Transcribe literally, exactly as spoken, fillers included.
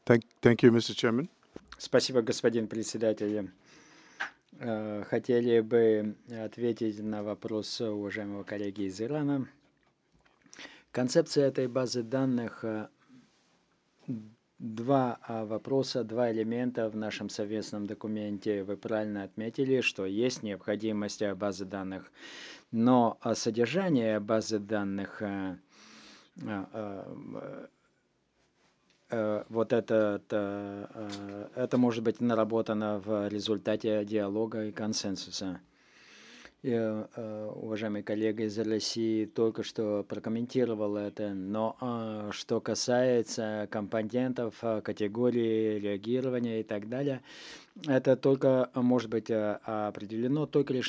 Thank, thank you, мистер Chairman. Спасибо, господин председатель. Э, Хотели бы ответить на вопрос уважаемого коллеги из Ирана. Концепция этой базы данных э, два а, вопроса, два элемента в нашем совместном документе. Вы правильно отметили, что есть необходимость э, базы данных, но а, содержание базы данных э, а, а, э, вот это, это, э, это может быть наработано в результате диалога и консенсуса. И, э, уважаемый коллега из России только что прокомментировал это, но а, что касается компонентов, а, категории реагирования и так далее, это только может быть а, определено только лишь